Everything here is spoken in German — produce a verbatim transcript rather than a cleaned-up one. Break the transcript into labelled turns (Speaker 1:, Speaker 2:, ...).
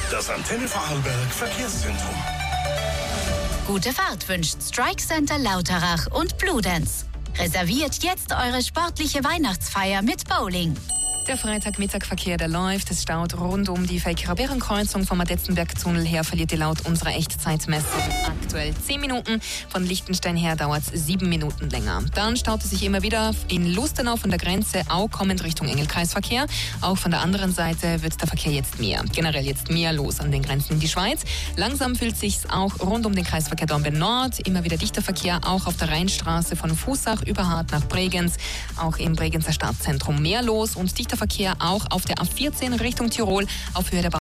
Speaker 1: Das Antenne Vorarlberg Verkehrszentrum.
Speaker 2: Gute Fahrt wünscht Strike Center Lauterach und Bludenz. Reserviert jetzt eure sportliche Weihnachtsfeier mit Bowling.
Speaker 3: Der Freitagmittagverkehr, der läuft. Es staut rund um die Feldkircher-Berenkreuzung vom Adetzenberg-Tunnel her, verliert ihr laut unserer Echtzeitmessung aktuell zehn Minuten. Von Liechtenstein her dauert es sieben Minuten länger. Dann staut es sich immer wieder in Lustenau von der Grenze, auch kommend Richtung Engelkreisverkehr. Auch von der anderen Seite wird der Verkehr jetzt mehr. Generell jetzt mehr los an den Grenzen in die Schweiz. Langsam fühlt sich's auch rund um den Kreisverkehr Dornbirn Nord. Immer wieder dichter Verkehr, auch auf der Rheinstraße von Fußach über Hart nach Bregenz. Auch im Bregenzer Stadtzentrum mehr los und dichter Verkehr auch auf der A vierzehn Richtung Tirol auf Höhe der